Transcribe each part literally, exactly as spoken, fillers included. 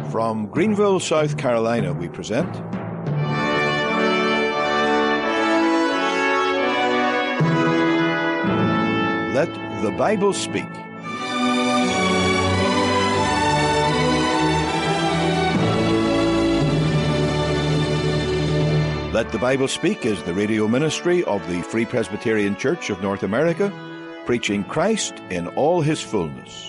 From Greenville, South Carolina, we present Let the Bible Speak. Let the Bible Speak is the radio ministry of the Free Presbyterian Church of North America, preaching Christ in all his fullness.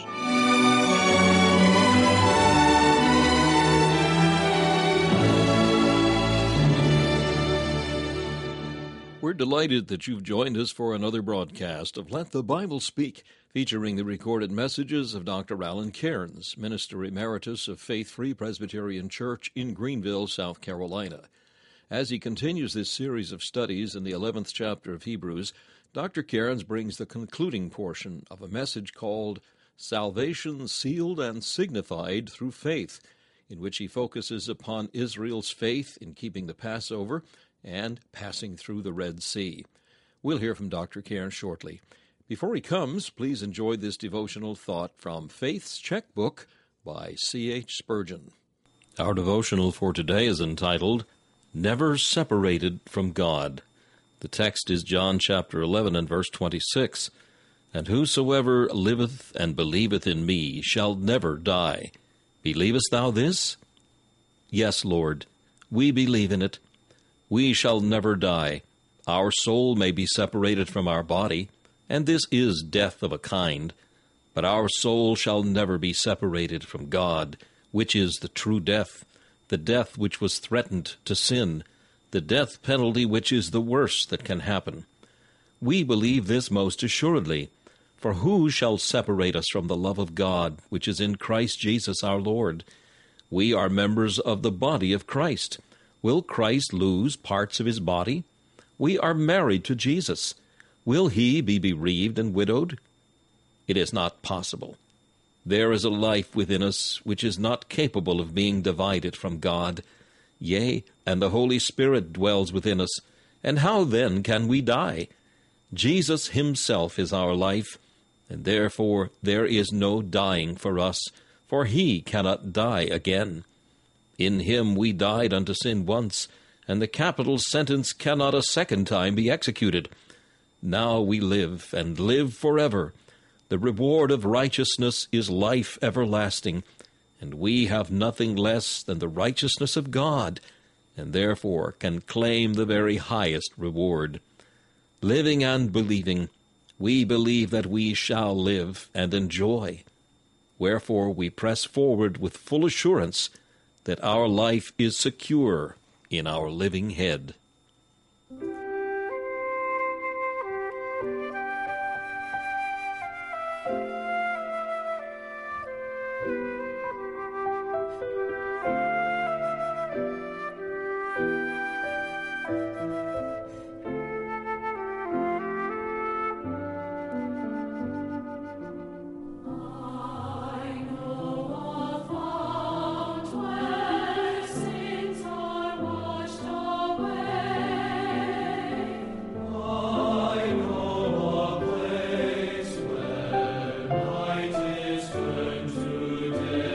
We're delighted that you've joined us for another broadcast of Let the Bible Speak, featuring the recorded messages of Doctor Alan Cairns, Minister Emeritus of Faith Free Presbyterian Church in Greenville, South Carolina. As he continues this series of studies in the eleventh chapter of Hebrews, Doctor Cairns brings the concluding portion of a message called Salvation Sealed and Signified Through Faith, in which he focuses upon Israel's faith in keeping the Passover and passing through the Red Sea. We'll hear from Doctor Cairns shortly. Before he comes, please enjoy this devotional thought from Faith's Checkbook by C H Spurgeon. Our devotional for today is entitled, Never Separated from God. The text is John chapter eleven and verse twenty-six. And whosoever liveth and believeth in me shall never die. Believest thou this? Yes, Lord, we believe in it. We shall never die. Our soul may be separated from our body, and this is death of a kind, but our soul shall never be separated from God, which is the true death, the death which was threatened to sin, the death penalty which is the worst that can happen. We believe this most assuredly, for who shall separate us from the love of God, which is in Christ Jesus our Lord? We are members of the body of Christ. Will Christ lose parts of his body? We are married to Jesus. Will he be bereaved and widowed? It is not possible. There is a life within us which is not capable of being divided from God. Yea, and the Holy Spirit dwells within us. And how then can we die? Jesus himself is our life, and therefore there is no dying for us, for he cannot die again. In him we died unto sin once, and the capital sentence cannot a second time be executed. Now we live, and live forever. The reward of righteousness is life everlasting, and we have nothing less than the righteousness of God, and therefore can claim the very highest reward. Living and believing, we believe that we shall live and enjoy. Wherefore we press forward with full assurance that our life is secure in our living head. Today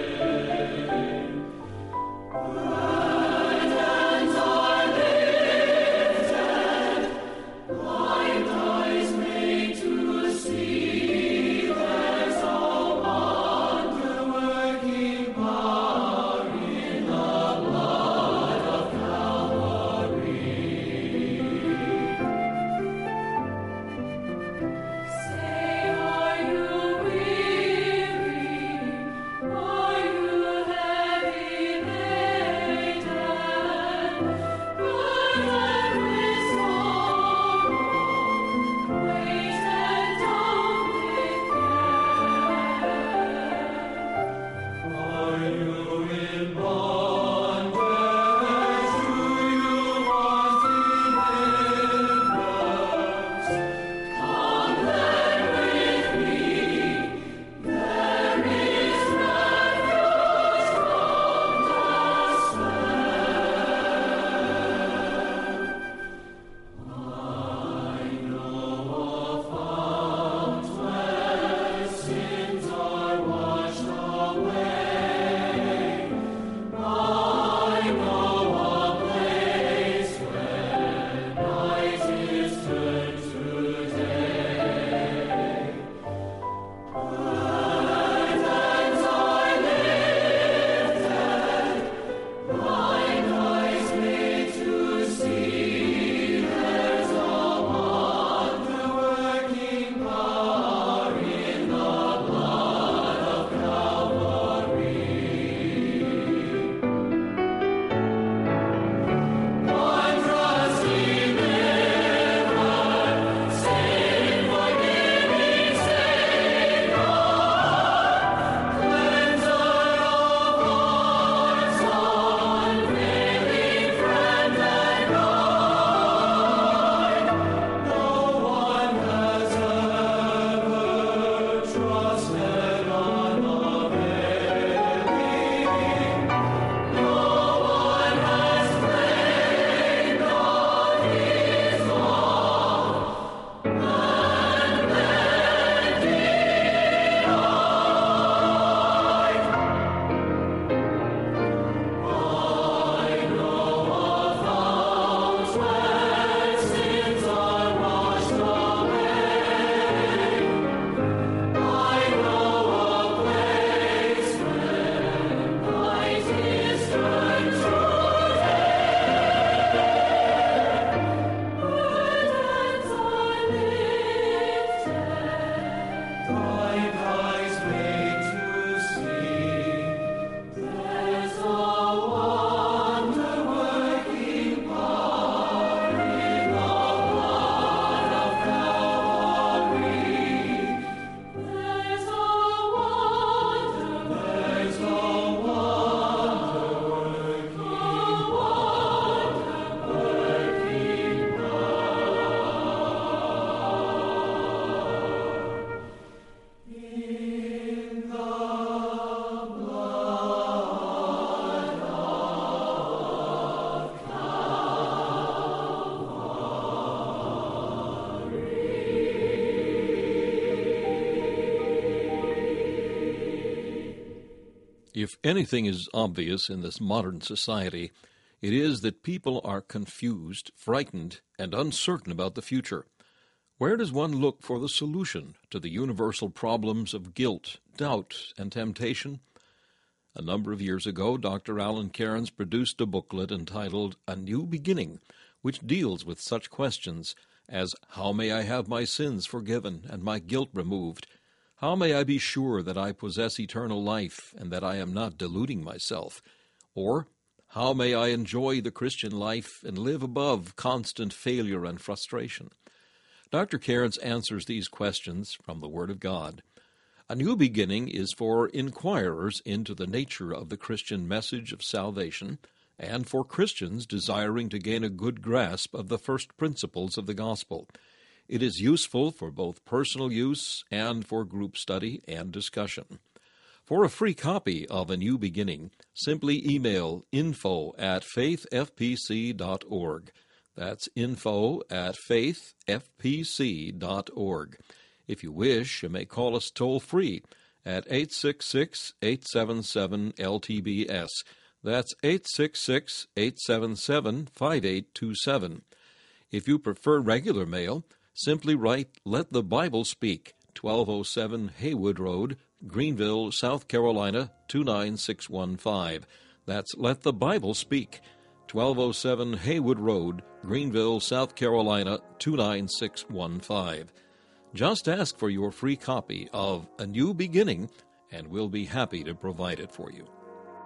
If anything is obvious in this modern society, it is that people are confused, frightened, and uncertain about the future. Where does one look for the solution to the universal problems of guilt, doubt, and temptation? A number of years ago, Doctor Alan Cairns produced a booklet entitled A New Beginning, which deals with such questions as how may I have my sins forgiven and my guilt removed? How may I be sure that I possess eternal life and that I am not deluding myself? Or, how may I enjoy the Christian life and live above constant failure and frustration? Doctor Cairns answers these questions from the Word of God. A New Beginning is for inquirers into the nature of the Christian message of salvation and for Christians desiring to gain a good grasp of the first principles of the gospel. It is useful for both personal use and for group study and discussion. For a free copy of A New Beginning, simply email info at faith f p c dot org. That's info at faith f p c dot org. If you wish, you may call us toll-free at eight six six, eight seven seven, L T B S. That's eight six six, eight seven seven, five eight two seven. If you prefer regular mail, simply write Let the Bible Speak, twelve oh seven Haywood Road, Greenville, South Carolina, two nine six one five. That's Let the Bible Speak, twelve oh seven Haywood Road, Greenville, South Carolina, two nine six one five. Just ask for your free copy of A New Beginning, and we'll be happy to provide it for you.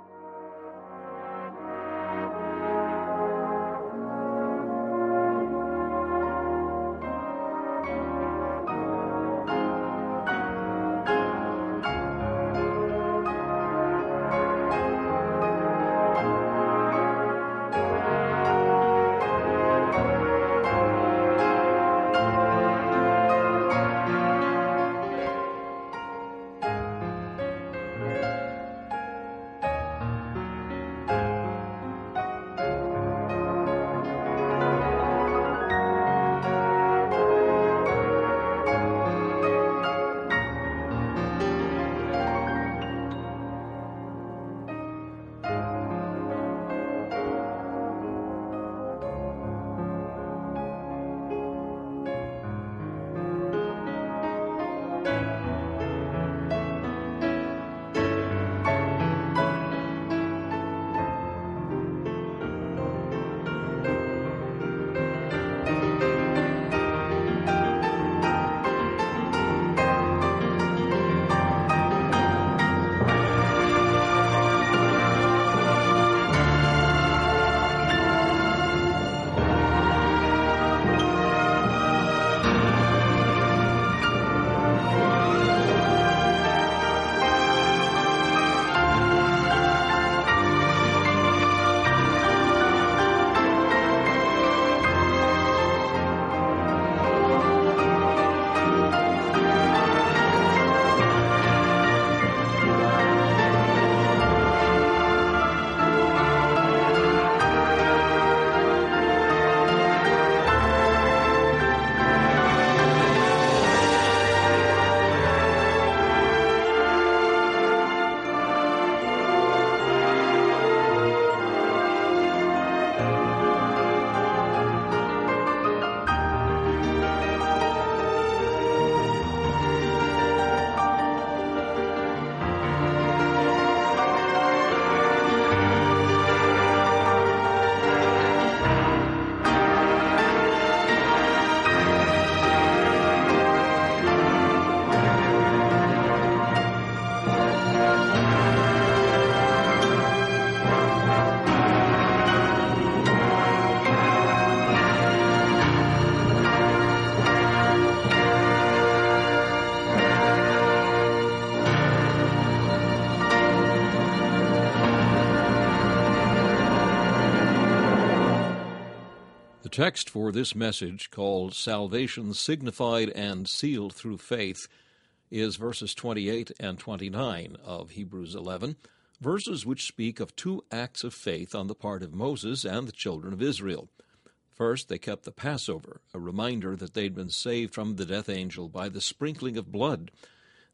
The text for this message, called Salvation Signified and Sealed Through Faith, is verses twenty-eight and twenty-nine of Hebrews eleven, verses which speak of two acts of faith on the part of Moses and the children of Israel. First, they kept the Passover, a reminder that they'd been saved from the death angel by the sprinkling of blood.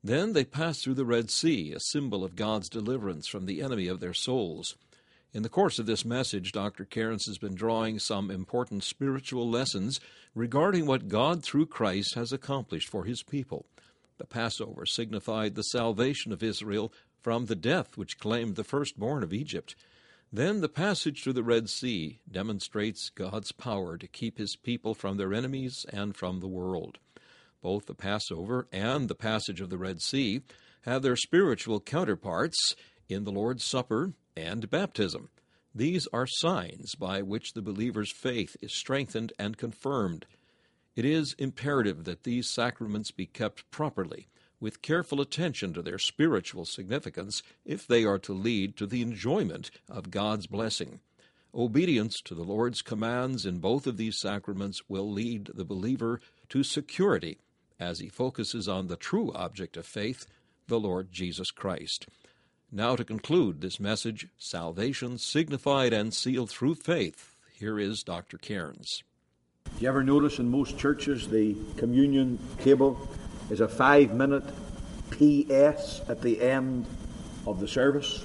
Then they passed through the Red Sea, a symbol of God's deliverance from the enemy of their souls. In the course of this message, Doctor Cairns has been drawing some important spiritual lessons regarding what God through Christ has accomplished for his people. The Passover signified the salvation of Israel from the death which claimed the firstborn of Egypt. Then the passage through the Red Sea demonstrates God's power to keep his people from their enemies and from the world. Both the Passover and the passage of the Red Sea have their spiritual counterparts in the Lord's Supper and baptism. These are signs by which the believer's faith is strengthened and confirmed. It is imperative that these sacraments be kept properly, with careful attention to their spiritual significance, if they are to lead to the enjoyment of God's blessing. Obedience to the Lord's commands in both of these sacraments will lead the believer to security as he focuses on the true object of faith, the Lord Jesus Christ. Now to conclude this message, salvation signified and sealed through faith, here is Doctor Cairns. Do you ever notice in most churches the communion table is a five-minute P S at the end of the service?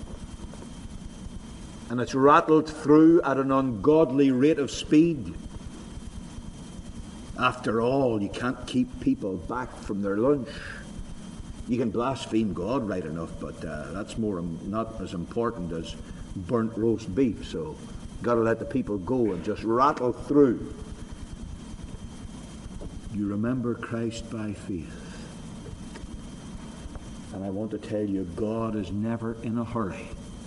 And it's rattled through at an ungodly rate of speed. After all, you can't keep people back from their lunch. You can blaspheme God right enough, but uh, that's more not as important as burnt roast beef. So got to let the people go and just rattle through. You remember Christ by faith. And I want to tell you, God is never in a hurry.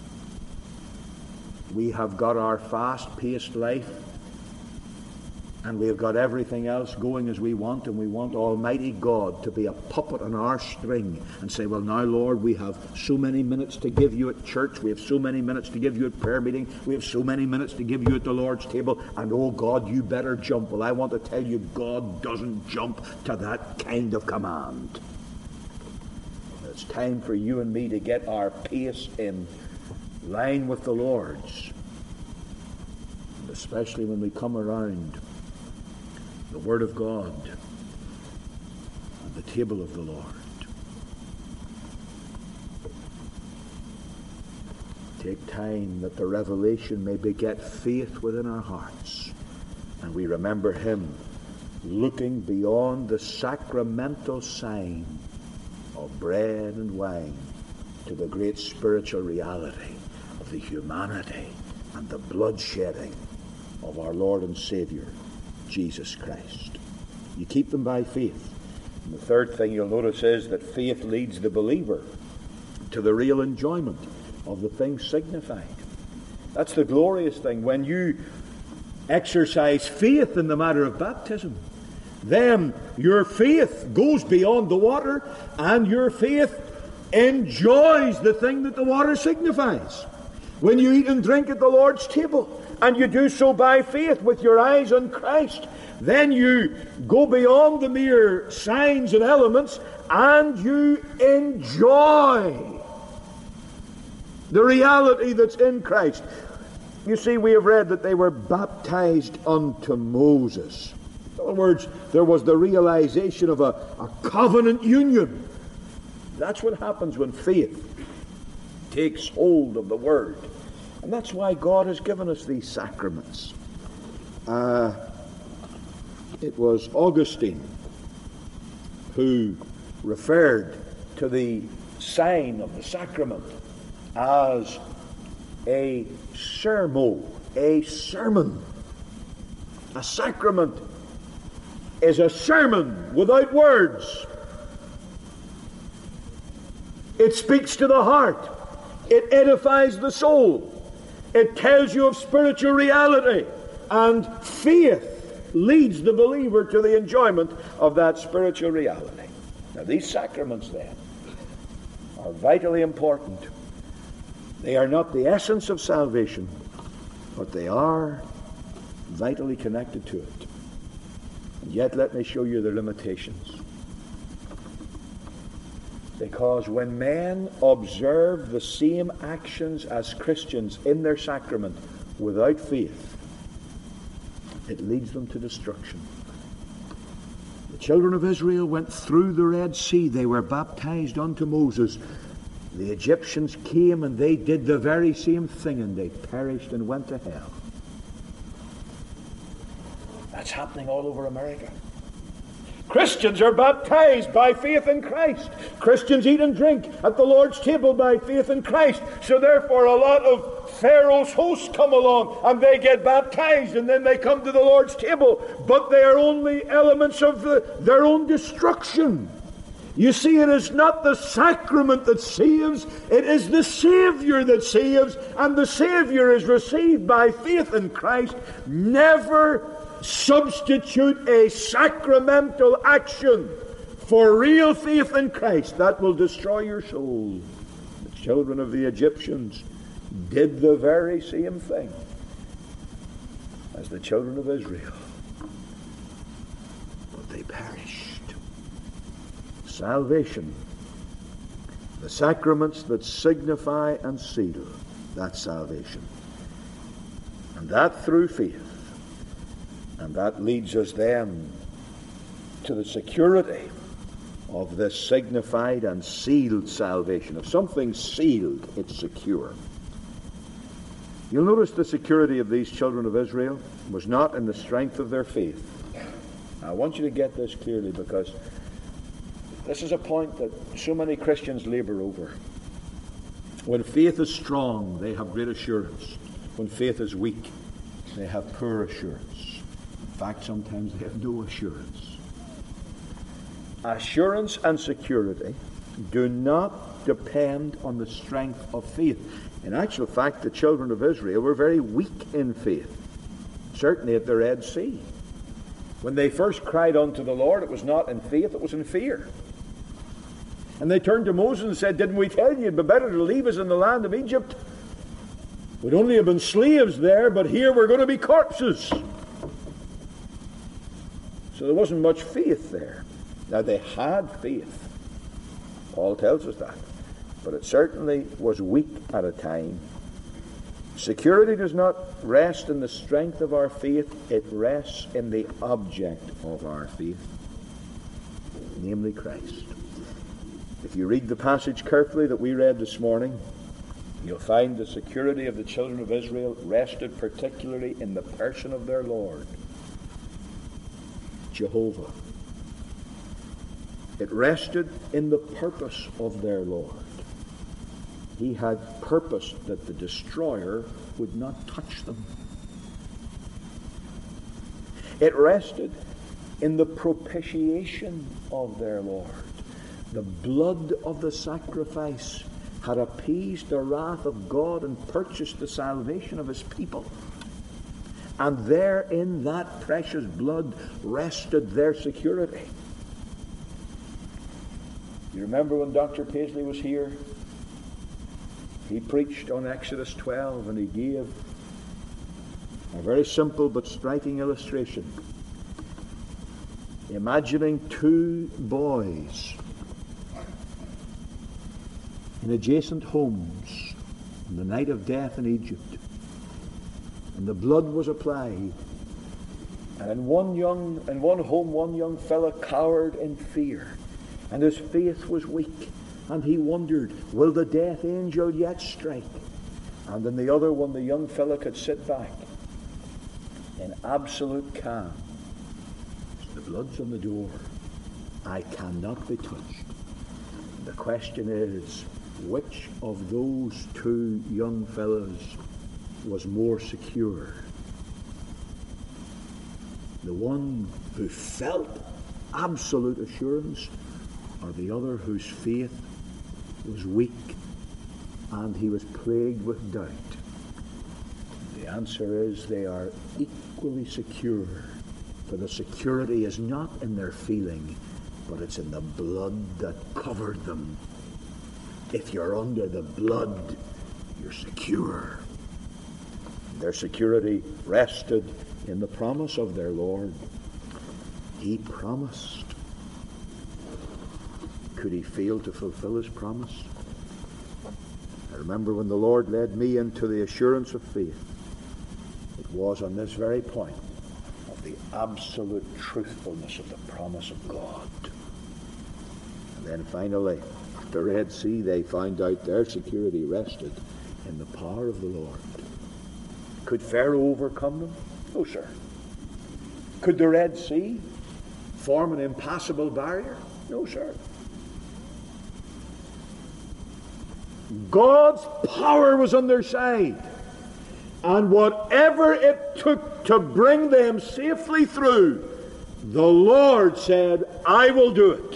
We have got our fast-paced life, and we have got everything else going as we want, and we want Almighty God to be a puppet on our string and say, well, now, Lord, we have so many minutes to give you at church, we have so many minutes to give you at prayer meeting, we have so many minutes to give you at the Lord's table, and oh, God, you better jump. Well, I want to tell you, God doesn't jump to that kind of command. It's time for you and me to get our pace in line with the Lord's, and especially when we come around the Word of God and the table of the Lord. Take time that the revelation may beget faith within our hearts, and we remember Him looking beyond the sacramental sign of bread and wine to the great spiritual reality of the humanity and the bloodshedding of our Lord and Savior, Jesus Christ. You keep them by faith. And the third thing you'll notice is that faith leads the believer to the real enjoyment of the things signified. That's the glorious thing. When you exercise faith in the matter of baptism, then your faith goes beyond the water, and your faith enjoys the thing that the water signifies. When you eat and drink at the Lord's table, and you do so by faith with your eyes on Christ, then you go beyond the mere signs and elements, and you enjoy the reality that's in Christ. You see, we have read that they were baptized unto Moses. In other words, there was the realization of a, a covenant union. That's what happens when faith takes hold of the Word. And that's why God has given us these sacraments. Uh, it was Augustine who referred to the sign of the sacrament as a sermo, a sermon. A sacrament is a sermon without words. It speaks to the heart. It edifies the soul. It tells you of spiritual reality. And faith leads the believer to the enjoyment of that spiritual reality. Now, these sacraments, then, are vitally important. They are not the essence of salvation, but they are vitally connected to it. And yet, let me show you their limitations. Because when men observe the same actions as Christians in their sacrament without faith, it leads them to destruction. It children of Israel went through the Red Sea. They were baptized unto Moses. The Egyptians came and they did the very same thing, and they perished and went to hell. That's happening all over America. Christians are baptized by faith in Christ. Christians eat and drink at the Lord's table by faith in Christ. So therefore a lot of Pharaoh's hosts come along and they get baptized and then they come to the Lord's table. But they are only elements of the, their own destruction. You see, it is not the sacrament that saves, it is the Savior that saves, and the Savior is received by faith in Christ. Never substitute a sacramental action for real faith in Christ. That will destroy your soul. The children of the Egyptians did the very same thing as the children of Israel, but they perished. Salvation, the sacraments that signify and seal that salvation, and that through faith. And that leads us then to the security of this signified and sealed salvation. If something's sealed, it's secure. You'll notice the security of these children of Israel was not in the strength of their faith. Now, I want you to get this clearly, because this is a point that so many Christians labor over. When faith is strong, they have great assurance. When faith is weak, they have poor assurance. In fact, sometimes they have no assurance. Assurance and security do not depend on the strength of faith. In actual fact, the children of Israel were very weak in faith, certainly at the Red Sea. When they first cried unto the Lord, it was not in faith, it was in fear. And they turned to Moses and said, "Didn't we tell you it'd be better to leave us in the land of Egypt? We'd only have been slaves there, but here we're going to be corpses." So there wasn't much faith there. Now, they had faith. Paul tells us that. But it certainly was weak at a time. Security does not rest in the strength of our faith. It rests in the object of our faith, namely Christ. If you read the passage carefully that we read this morning, you'll find the security of the children of Israel rested particularly in the person of their Lord, Jehovah. It rested in the purpose of their Lord. He had purposed that the destroyer would not touch them. It rested in the propitiation of their Lord. The blood of the sacrifice had appeased the wrath of God and purchased the salvation of his people. And there in that precious blood rested their security. You remember when Doctor Paisley was here? He preached on Exodus twelve, and he gave a very simple but striking illustration, imagining two boys in adjacent homes on the night of death in Egypt. And the blood was applied. And in one young, in one home, one young fellow cowered in fear, and his faith was weak. And he wondered, will the death angel yet strike? And in the other one, the young fellow could sit back in absolute calm. The blood's on the door. I cannot be touched. The question is, which of those two young fellows was more secure? The one who felt absolute assurance, or the other whose faith was weak and he was plagued with doubt? The answer is they are equally secure, for the security is not in their feeling, but it's in the blood that covered them. If you're under the blood, you're secure. Their security rested in the promise of their Lord. He promised. Could he fail to fulfill his promise? I remember when the Lord led me into the assurance of faith, it was on this very point of the absolute truthfulness of the promise of God. And then finally, at the Red Sea, they found out their security rested in the power of the Lord. Could Pharaoh overcome them? No, sir. Could the Red Sea form an impassable barrier? No, sir. God's power was on their side. And whatever it took to bring them safely through, the Lord said, I will do it.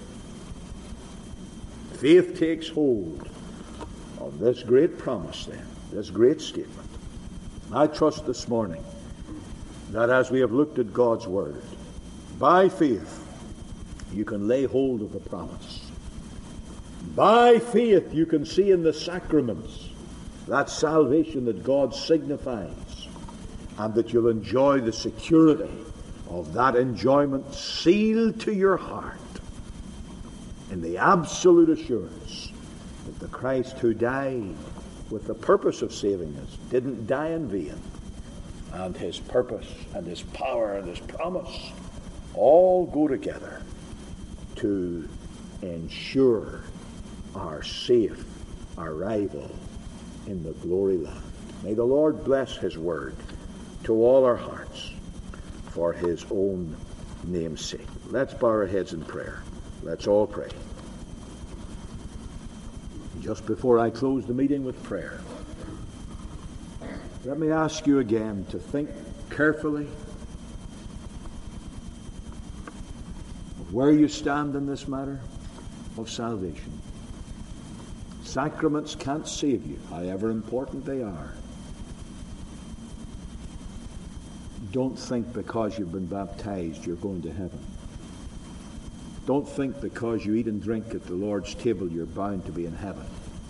Faith takes hold of this great promise then, this great statement. I trust this morning that as we have looked at God's Word, by faith you can lay hold of the promise. By faith you can see in the sacraments that salvation that God signifies, and that you'll enjoy the security of that enjoyment sealed to your heart in the absolute assurance that the Christ who died with the purpose of saving us didn't die in vain, and his purpose and his power and his promise all go together to ensure our safe arrival in the glory land. May the Lord bless his word to all our hearts for his own name's sake. Let's bow our heads in prayer. Let's all pray. Just before I close the meeting with prayer, let me ask you again to think carefully of where you stand in this matter of salvation. Sacraments can't save you, however important they are. Don't think because you've been baptized you're going to heaven. Don't think because you eat and drink at the Lord's table you're bound to be in heaven.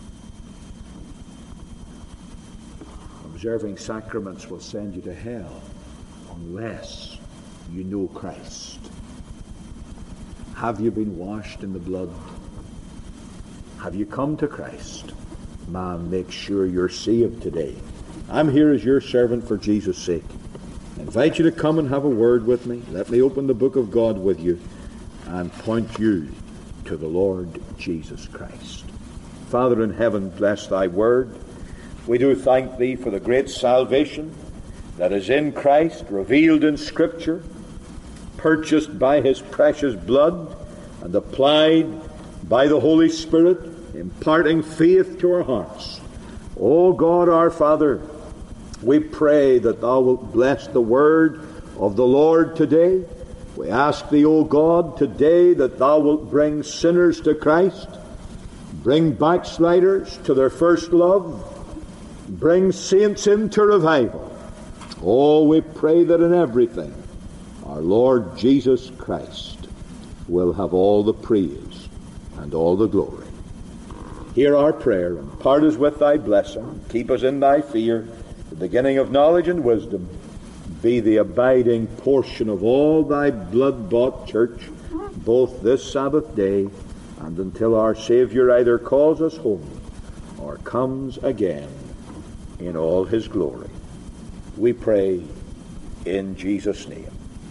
Observing sacraments will send you to hell unless you know Christ. Have you been washed in the blood? Have you come to Christ? Man, make sure you're saved today. I'm here as your servant for Jesus' sake. I invite you to come and have a word with me. Let me open the book of God with you and point you to the Lord Jesus Christ. Father in heaven, bless thy word. We do thank thee for the great salvation that is in Christ, revealed in Scripture, purchased by his precious blood, and applied by the Holy Spirit, imparting faith to our hearts. O God our Father, we pray that thou wilt bless the word of the Lord today. We ask thee, O God, today that thou wilt bring sinners to Christ, bring backsliders to their first love, bring saints into revival. Oh, we pray that in everything our Lord Jesus Christ will have all the praise and all the glory. Hear our prayer, and part us with thy blessing. Keep us in thy fear, the beginning of knowledge and wisdom. Be the abiding portion of all thy blood-bought church, both this Sabbath day and until our Savior either calls us home or comes again in all his glory. We pray in Jesus' name.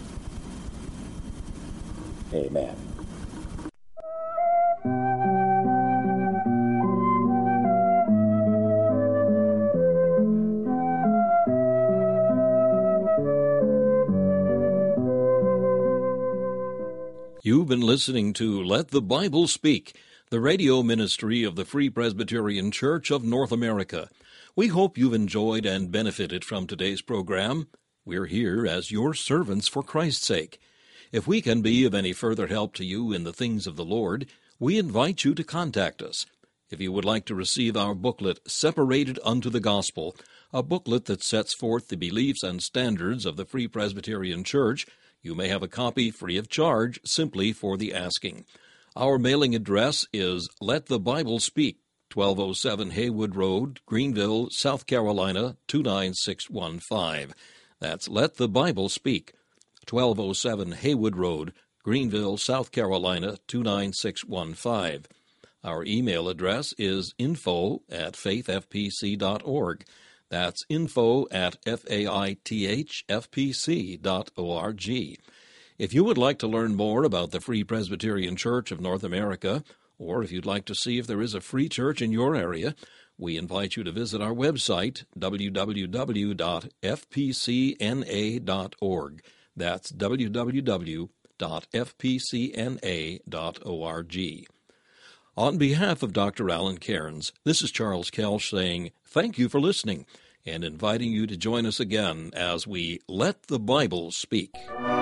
Amen. You've been listening to Let the Bible Speak, the radio ministry of the Free Presbyterian Church of North America. We hope you've enjoyed and benefited from today's program. We're here as your servants for Christ's sake. If we can be of any further help to you in the things of the Lord, we invite you to contact us. If you would like to receive our booklet, Separated Unto the Gospel, a booklet that sets forth the beliefs and standards of the Free Presbyterian Church, you may have a copy free of charge simply for the asking. Our mailing address is Let the Bible Speak, twelve oh seven Haywood Road, Greenville, South Carolina, two nine six one five. That's Let the Bible Speak, twelve oh seven Haywood Road, Greenville, South Carolina, two nine six one five. Our email address is info at faith f p c dot org. That's info at faithfpc dot org. If you would like to learn more about the Free Presbyterian Church of North America, or if you'd like to see if there is a free church in your area, we invite you to visit our website, w w w dot f p c n a dot org. That's w w w dot f p c n a dot org. On behalf of Doctor Alan Cairns, this is Charles Kelsch saying thank you for listening and inviting you to join us again as we Let the Bible Speak.